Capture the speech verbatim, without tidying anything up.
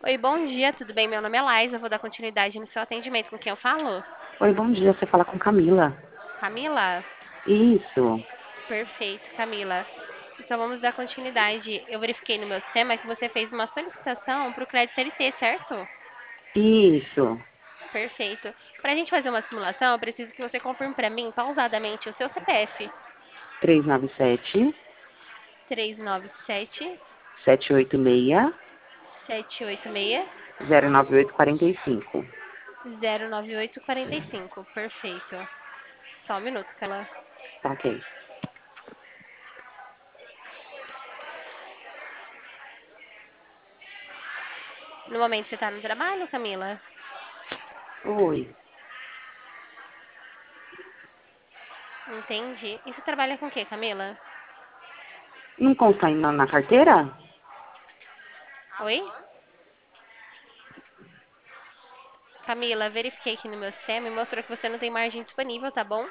Oi, bom dia, tudo bem? Meu nome é Laís, eu vou dar continuidade no seu atendimento. Com quem eu falo? Oi, bom dia. Você fala com Camila. Camila? Isso, Perfeito, Camila. Então vamos dar continuidade. Eu verifiquei no meu sistema que você fez uma solicitação para o crédito C L T, certo? isso. Perfeito. Para a gente fazer uma simulação, eu preciso que você confirme para mim, pausadamente, o seu C P F. Três nove sete, três nove sete, sete oito seis, sete oito seis, zero nove oito quatro cinco. zero nove oito quatro cinco. Perfeito. Só um minuto, Camila. Tá ok. No momento você está no trabalho, Camila? Oi. Entendi. E você trabalha com o quê, Camila? Não consta aí na, na carteira? Oi? Camila, verifiquei aqui no meu sistema e mostrou que você não tem margem disponível, tá bom?